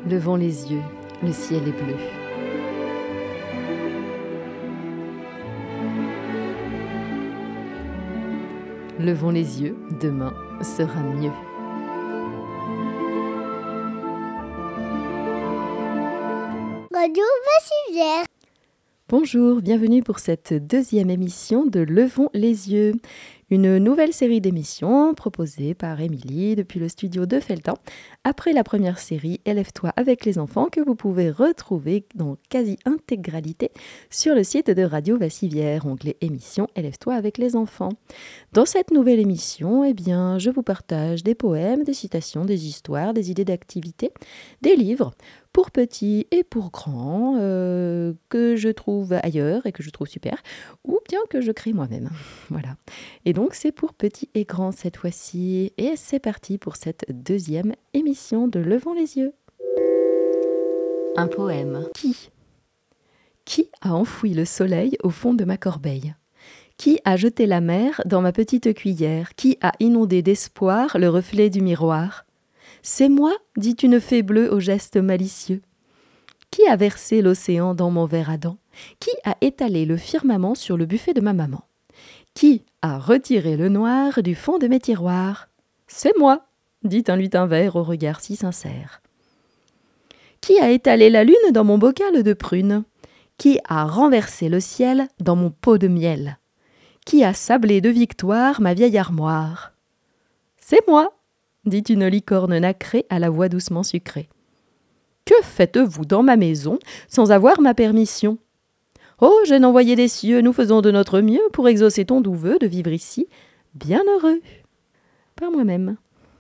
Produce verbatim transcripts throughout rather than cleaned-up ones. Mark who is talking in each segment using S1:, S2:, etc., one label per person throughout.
S1: Levons les yeux, le ciel est bleu. Levons les yeux, demain sera mieux.
S2: Radio Vassivière.
S1: Bonjour, bienvenue pour cette deuxième émission de Levons les yeux, une nouvelle série d'émissions proposée par Émilie depuis le studio de Felletin, après la première série Élève-toi avec les enfants que vous pouvez retrouver dans quasi-intégralité sur le site de Radio Vassivière, onglet émission Élève-toi avec les enfants. Dans cette nouvelle émission, eh bien, je vous partage des poèmes, des citations, des histoires, des idées d'activités, des livres pour petits et pour grands, euh, que je trouve ailleurs et que je trouve super, ou bien que je crée moi-même. Voilà. Et donc, c'est pour petits et grands cette fois-ci. Et c'est parti pour cette deuxième émission de Levons les yeux. Un poème. Qui Qui a enfoui le soleil au fond de ma corbeille ? Qui a jeté la mer dans ma petite cuillère ? Qui a inondé d'espoir le reflet du miroir ? C'est moi, dit une fée bleue au geste malicieux. Qui a versé l'océan dans mon verre à dents ? Qui a étalé le firmament sur le buffet de ma maman ? Qui a retiré le noir du fond de mes tiroirs ? C'est moi, dit un lutin vert au regard si sincère. Qui a étalé la lune dans mon bocal de prunes ? Qui a renversé le ciel dans mon pot de miel ? Qui a sablé de victoire ma vieille armoire ? C'est moi, dit une licorne nacrée à la voix doucement sucrée. Que faites-vous dans ma maison sans avoir ma permission ? Oh, jeune envoyé des cieux, nous faisons de notre mieux pour exaucer ton doux vœu de vivre ici, bien heureux. Par moi-même.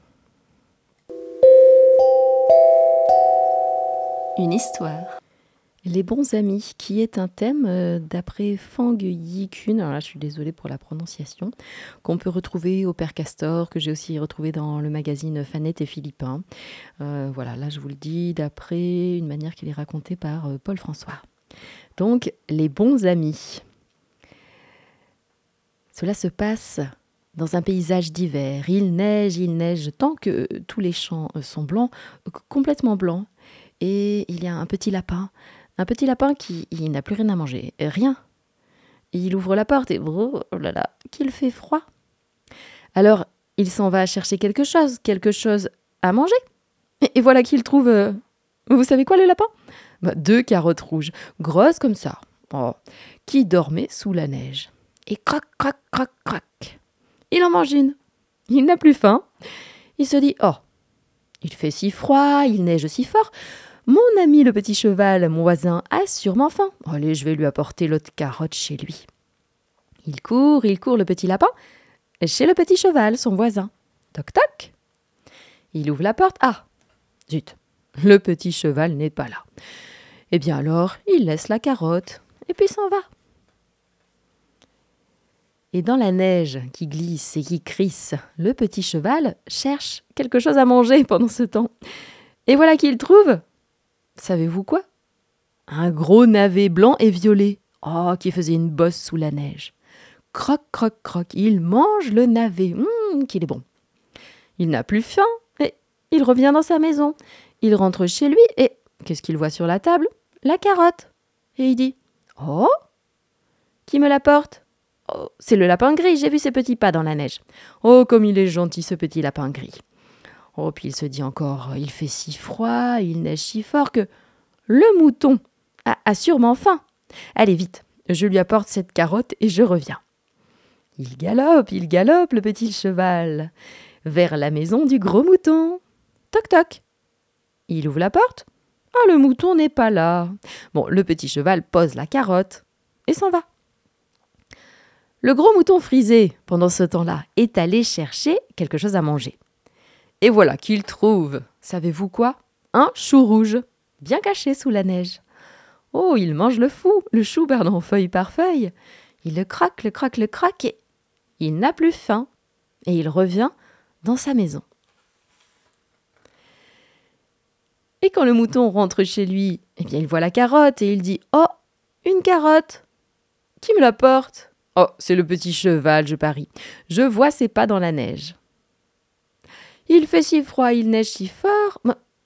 S1: Une histoire. Les bons amis, qui est un thème euh, d'après Fang Yi-kun, alors là je suis désolée pour la prononciation, qu'on peut retrouver au Père Castor, que j'ai aussi retrouvé dans le magazine Fanette et Philippin. Euh, voilà, là je vous le dis d'après une manière qui est racontée par euh, Paul François. Donc, les bons amis. Cela se passe dans un paysage d'hiver. Il neige, il neige, tant que tous les champs sont blancs, complètement blancs. Et il y a un petit lapin. Un petit lapin qui il n'a plus rien à manger, rien. Il ouvre la porte et oh là là, qu'il fait froid. Alors, il s'en va chercher quelque chose, quelque chose à manger. Et, et voilà qu'il trouve, euh, vous savez quoi le lapin ? Bah, deux carottes rouges, grosses comme ça, oh, qui dormaient sous la neige. Et croc, croc, croc, croc. Il en mange une. Il n'a plus faim. Il se dit, oh, il fait si froid, il neige si fort. Mon ami le petit cheval, mon voisin, a sûrement faim. Allez, je vais lui apporter l'autre carotte chez lui. Il court, il court le petit lapin, chez le petit cheval, son voisin. Toc toc. Il ouvre la porte. Ah, zut, le petit cheval n'est pas là. Eh bien alors, il laisse la carotte et puis s'en va. Et dans la neige qui glisse et qui crisse, le petit cheval cherche quelque chose à manger pendant ce temps. Et voilà qu'il trouve... Savez-vous quoi ? Un gros navet blanc et violet, oh, qui faisait une bosse sous la neige. Croc, croc, croc, il mange le navet, hum, qu'il est bon. Il n'a plus faim, et il revient dans sa maison. Il rentre chez lui, et qu'est-ce qu'il voit sur la table ? La carotte. Et il dit, oh, qui me l'apporte ? Oh, c'est le lapin gris, j'ai vu ses petits pas dans la neige. Oh, comme il est gentil, ce petit lapin gris. Oh, puis il se dit encore, il fait si froid, il neige si fort que le mouton a, a sûrement faim. Allez, vite, je lui apporte cette carotte et je reviens. Il galope, il galope, le petit cheval, vers la maison du gros mouton. Toc, toc. Il ouvre la porte. Ah, le mouton n'est pas là. Bon, le petit cheval pose la carotte et s'en va. Le gros mouton frisé, pendant ce temps-là, est allé chercher quelque chose à manger. Et voilà qu'il trouve, savez-vous quoi ? Un chou rouge, bien caché sous la neige. Oh, il mange le fou, le chou, pardon, feuille par feuille. Il le croque, le croque, le croque et il n'a plus faim. Et il revient dans sa maison. Et quand le mouton rentre chez lui, eh bien, il voit la carotte et il dit « Oh, une carotte ! Qui me la porte ? Oh, c'est le petit cheval, je parie. Je vois ses pas dans la neige. » Il fait si froid, il neige si fort.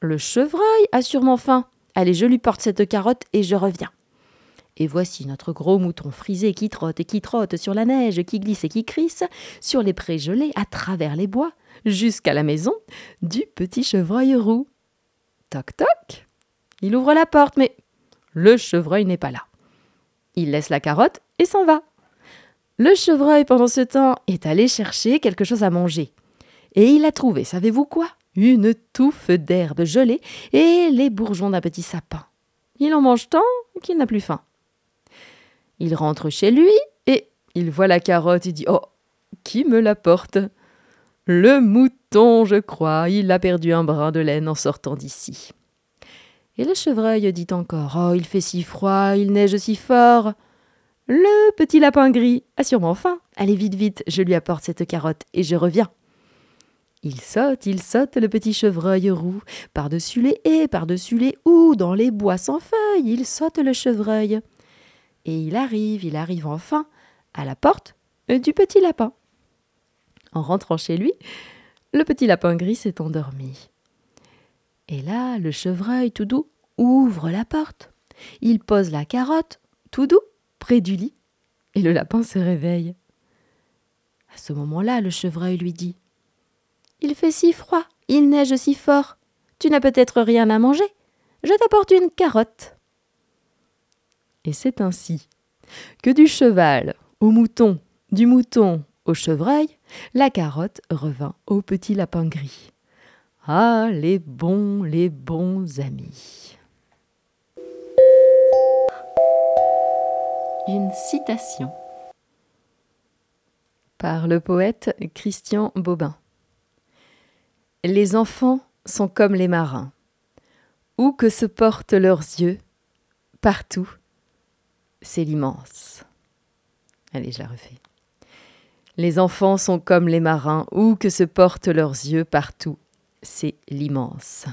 S1: Le chevreuil a sûrement faim. Allez, je lui porte cette carotte et je reviens. Et voici notre gros mouton frisé qui trotte et qui trotte sur la neige, qui glisse et qui crisse, sur les prés gelés, à travers les bois, jusqu'à la maison du petit chevreuil roux. Toc toc. Il ouvre la porte, mais le chevreuil n'est pas là. Il laisse la carotte et s'en va. Le chevreuil, pendant ce temps, est allé chercher quelque chose à manger. Et il a trouvé, savez-vous quoi ? Une touffe d'herbe gelée et les bourgeons d'un petit sapin. Il en mange tant qu'il n'a plus faim. Il rentre chez lui et il voit la carotte et dit « Oh, qui me l'apporte ?» Le mouton, je crois, il a perdu un brin de laine en sortant d'ici. Et le chevreuil dit encore « Oh, il fait si froid, il neige si fort !» Le petit lapin gris a sûrement faim. Allez, vite, vite, je lui apporte cette carotte et je reviens. Il saute, il saute, le petit chevreuil roux, par-dessus les haies, par-dessus les houes, dans les bois sans feuilles, il saute le chevreuil. Et il arrive, il arrive enfin à la porte du petit lapin. En rentrant chez lui, le petit lapin gris s'est endormi. Et là, le chevreuil, tout doux, ouvre la porte. Il pose la carotte, tout doux, près du lit, et le lapin se réveille. À ce moment-là, le chevreuil lui dit « Il fait si froid, il neige si fort. Tu n'as peut-être rien à manger. Je t'apporte une carotte. » Et c'est ainsi que du cheval au mouton, du mouton au chevreuil, la carotte revint au petit lapin gris. Ah, les bons, les bons amis. Une citation par le poète Christian Bobin. Les enfants sont comme les marins. Où que se portent leurs yeux, partout, c'est l'immense. Allez, je la refais. Les enfants sont comme les marins. Où que se portent leurs yeux, partout, c'est l'immense.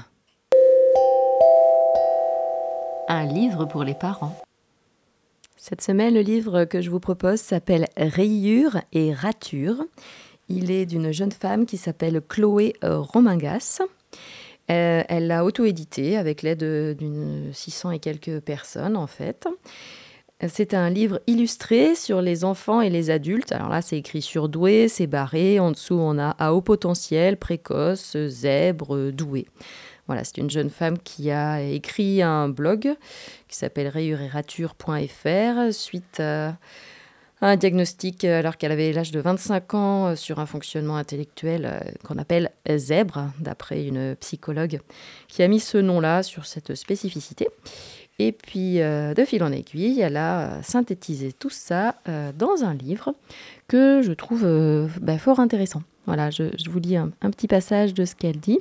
S1: Un livre pour les parents. Cette semaine, le livre que je vous propose s'appelle « Rayures et ratures ». Il est d'une jeune femme qui s'appelle Chloé Romingas. Euh, elle l'a auto-édité avec l'aide d'une six cents et quelques personnes, en fait. C'est un livre illustré sur les enfants et les adultes. Alors là, c'est écrit surdoué, c'est barré. En dessous, on a à haut potentiel, précoce, zèbre, doué. Voilà, c'est une jeune femme qui a écrit un blog qui s'appelle rayures et ratures point f r suite à un diagnostic alors qu'elle avait l'âge de vingt-cinq ans sur un fonctionnement intellectuel qu'on appelle zèbre, d'après une psychologue qui a mis ce nom-là sur cette spécificité. Et puis, euh, de fil en aiguille, elle a synthétisé tout ça euh, dans un livre que je trouve euh, bah, fort intéressant. Voilà, je, je vous lis un, un petit passage de ce qu'elle dit.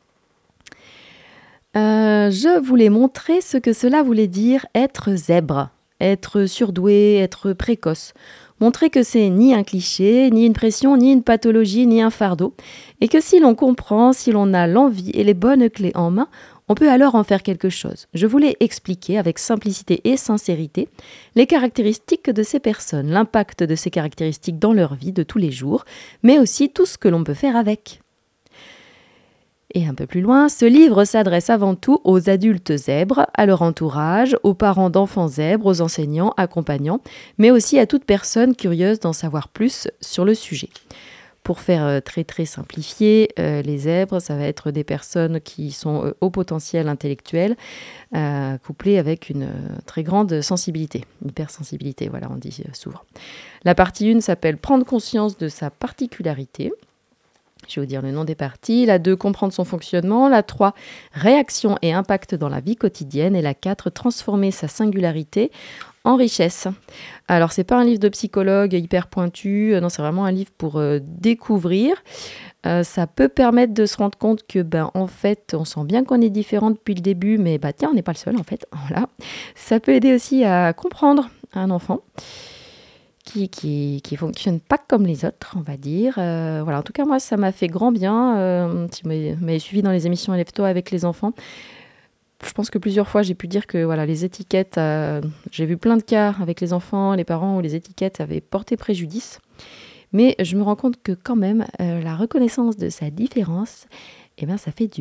S1: Euh, je voulais montrer ce que cela voulait dire être zèbre, être surdoué, être précoce. Montrer que c'est ni un cliché, ni une pression, ni une pathologie, ni un fardeau. Et que si l'on comprend, si l'on a l'envie et les bonnes clés en main, on peut alors en faire quelque chose. Je voulais expliquer avec simplicité et sincérité les caractéristiques de ces personnes, l'impact de ces caractéristiques dans leur vie de tous les jours, mais aussi tout ce que l'on peut faire avec. Et un peu plus loin, ce livre s'adresse avant tout aux adultes zèbres, à leur entourage, aux parents d'enfants zèbres, aux enseignants, accompagnants, mais aussi à toute personne curieuse d'en savoir plus sur le sujet. Pour faire très très simplifié, euh, les zèbres, ça va être des personnes qui sont euh, au potentiel intellectuel, euh, couplées avec une euh, très grande sensibilité, hypersensibilité, voilà, on dit euh, souvent. La partie un s'appelle « Prendre conscience de sa particularité ». Je vais vous dire le nom des parties. La deux, comprendre son fonctionnement. La trois, réaction et impact dans la vie quotidienne. Et la quatre, transformer sa singularité en richesse. Alors, c'est pas un livre de psychologue hyper pointu. Non, c'est vraiment un livre pour euh, découvrir. Euh, ça peut permettre de se rendre compte que, ben, en fait, on sent bien qu'on est différent depuis le début, mais bah, tiens, on n'est pas le seul, en fait. Voilà. Ça peut aider aussi à comprendre un enfant qui qui qui fonctionne pas comme les autres, on va dire. Euh, voilà, en tout cas, moi, ça m'a fait grand bien. Euh, si vous m'avez suivi dans les émissions Élève-toi avec les enfants, je pense que plusieurs fois, j'ai pu dire que voilà, les étiquettes, euh, j'ai vu plein de cas avec les enfants, les parents, où les étiquettes avaient porté préjudice. Mais je me rends compte que quand même, euh, la reconnaissance de sa différence, eh ben, ça fait du bien.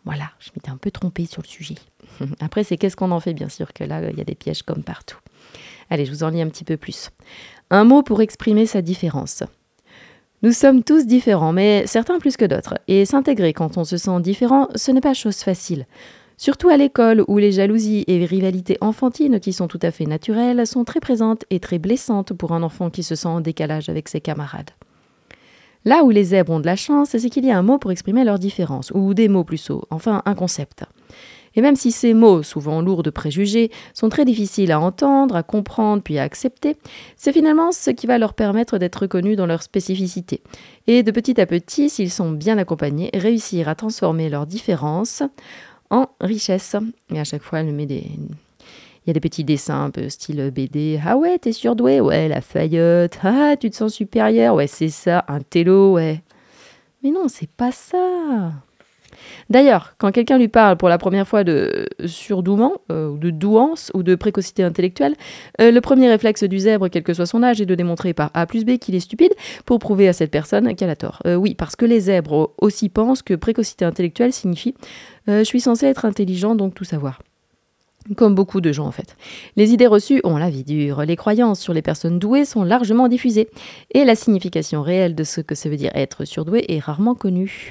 S1: Voilà, je m'étais un peu trompée sur le sujet. Après, c'est qu'est-ce qu'on en fait, bien sûr, que là, il y a des pièges comme partout. Allez, je vous en lis un petit peu plus. Un mot pour exprimer sa différence. Nous sommes tous différents, mais certains plus que d'autres. Et s'intégrer quand on se sent différent, ce n'est pas chose facile. Surtout à l'école, où les jalousies et rivalités enfantines, qui sont tout à fait naturelles, sont très présentes et très blessantes pour un enfant qui se sent en décalage avec ses camarades. Là où les zèbres ont de la chance, c'est qu'il y a un mot pour exprimer leur différence, ou des mots plus hauts, enfin un concept. Et même si ces mots, souvent lourds de préjugés, sont très difficiles à entendre, à comprendre puis à accepter, c'est finalement ce qui va leur permettre d'être reconnus dans leur spécificité. Et de petit à petit, s'ils sont bien accompagnés, réussir à transformer leurs différences en richesse. Et à chaque fois, elle met des... Il y a des petits dessins un peu style B D. Ah ouais, t'es surdoué? Ouais, la faillotte. Ah, tu te sens supérieur? Ouais, c'est ça, un télo, ouais. Mais non, c'est pas ça. D'ailleurs, quand quelqu'un lui parle pour la première fois de surdouement, euh, ou de douance, ou de précocité intellectuelle, euh, le premier réflexe du zèbre, quel que soit son âge, est de démontrer par A plus B qu'il est stupide pour prouver à cette personne qu'elle a tort. Euh, oui, parce que les zèbres aussi pensent que précocité intellectuelle signifie euh, « je suis censé être intelligent, donc tout savoir ». Comme beaucoup de gens en fait. Les idées reçues ont la vie dure, les croyances sur les personnes douées sont largement diffusées, et la signification réelle de ce que ça veut dire être surdoué est rarement connue.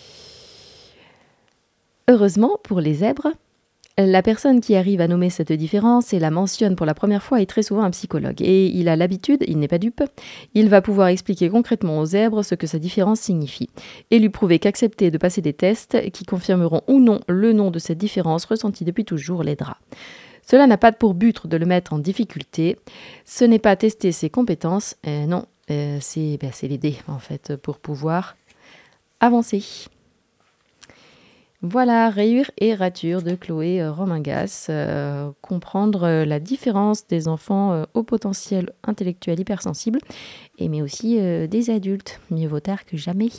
S1: Heureusement pour les zèbres, la personne qui arrive à nommer cette différence et la mentionne pour la première fois est très souvent un psychologue. Et il a l'habitude, il n'est pas dupe, il va pouvoir expliquer concrètement aux zèbres ce que sa différence signifie et lui prouver qu'accepter de passer des tests qui confirmeront ou non le nom de cette différence ressentie depuis toujours l'aidera. Cela n'a pas pour but de le mettre en difficulté, ce n'est pas tester ses compétences, euh, non, euh, c'est, ben, c'est l'aider en fait pour pouvoir avancer. Voilà, Rayures et ratures de Chloé euh, Romingas. Euh, comprendre euh, la différence des enfants euh, au potentiel intellectuel hypersensible, et mais aussi euh, des adultes. Mieux vaut tard que jamais.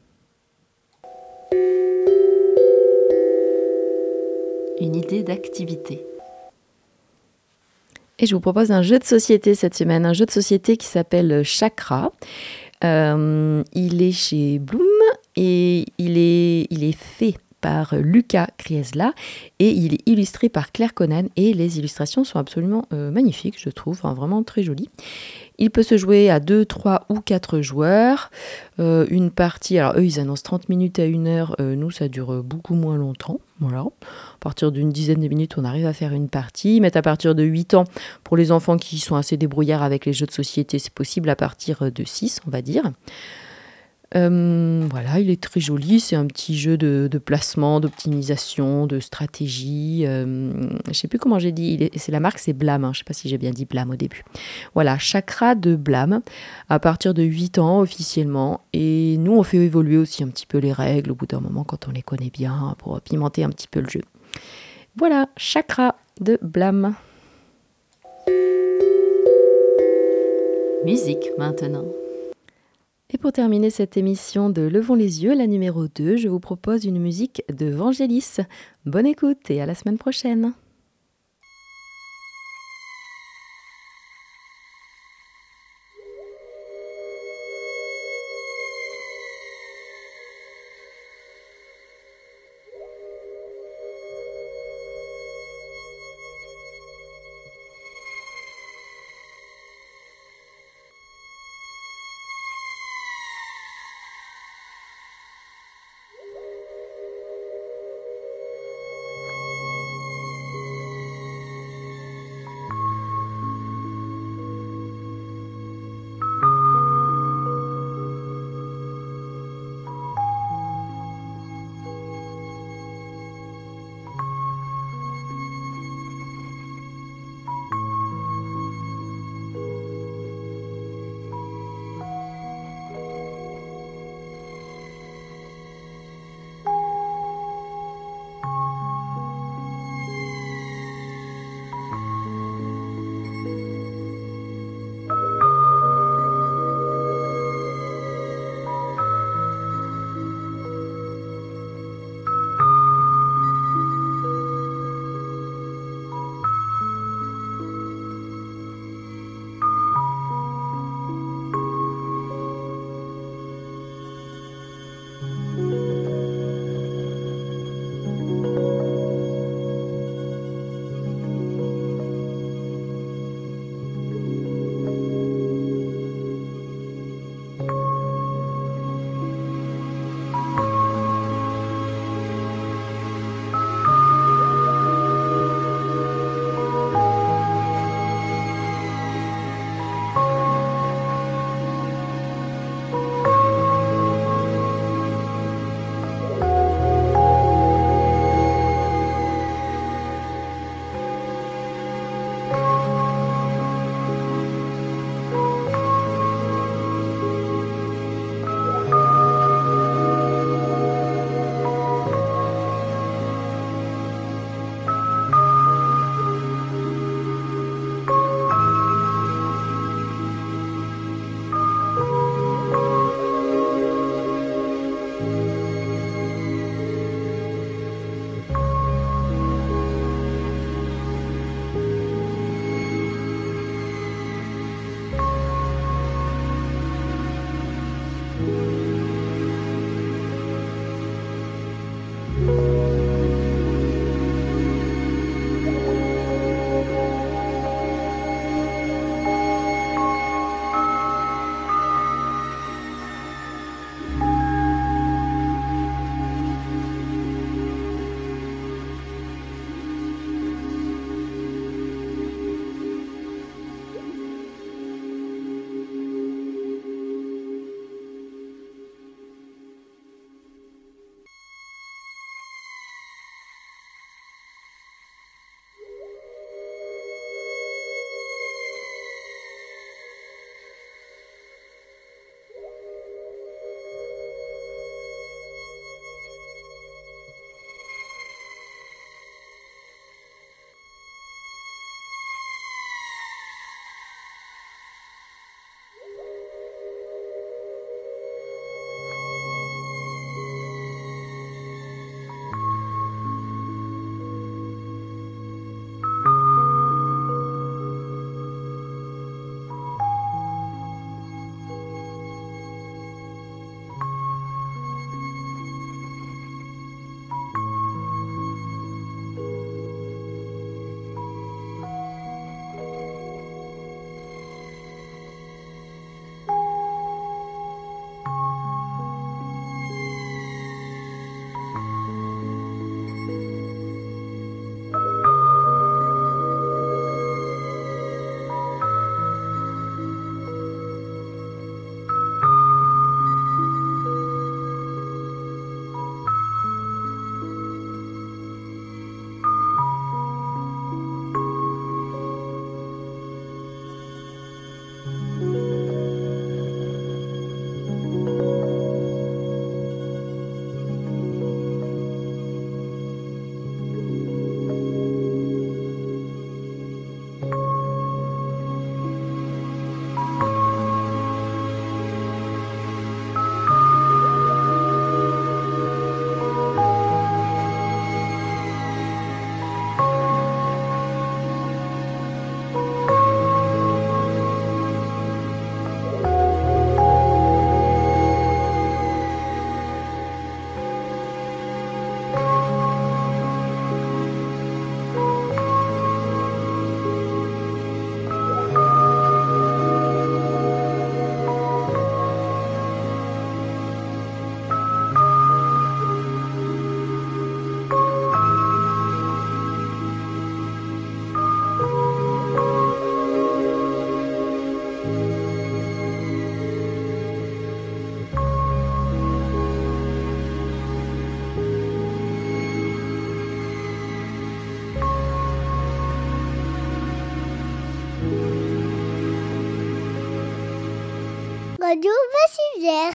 S1: Une idée d'activité. Et je vous propose un jeu de société cette semaine, un jeu de société qui s'appelle Chakra. Euh, il est chez Bloom et il est, il est fait par Lucas Kriesla et il est illustré par Claire Conan et les illustrations sont absolument euh, magnifiques, je trouve, hein, vraiment très jolies. Il peut se jouer à deux, trois ou quatre joueurs. Euh, une partie, alors eux ils annoncent trente minutes à une heure, euh, nous ça dure beaucoup moins longtemps. Voilà. À partir d'une dizaine de minutes, on arrive à faire une partie. Ils mettent à partir de huit ans, pour les enfants qui sont assez débrouillards avec les jeux de société, c'est possible à partir de six, on va dire. Euh, voilà, il est très joli, c'est un petit jeu de, de placement, d'optimisation, de stratégie. Euh, je ne sais plus comment j'ai dit, il est, c'est la marque, c'est Blam, hein, je ne sais pas si j'ai bien dit Blam au début. Voilà, Chakra de Blam, à partir de huit ans officiellement. Et nous, on fait évoluer aussi un petit peu les règles au bout d'un moment quand on les connaît bien, pour pimenter un petit peu le jeu. Voilà, Chakra de Blam. Musique maintenant. Et pour terminer cette émission de Levons les yeux, la numéro deux, je vous propose une musique de Vangelis. Bonne écoute et à la semaine prochaine.
S2: Radio Vassivière.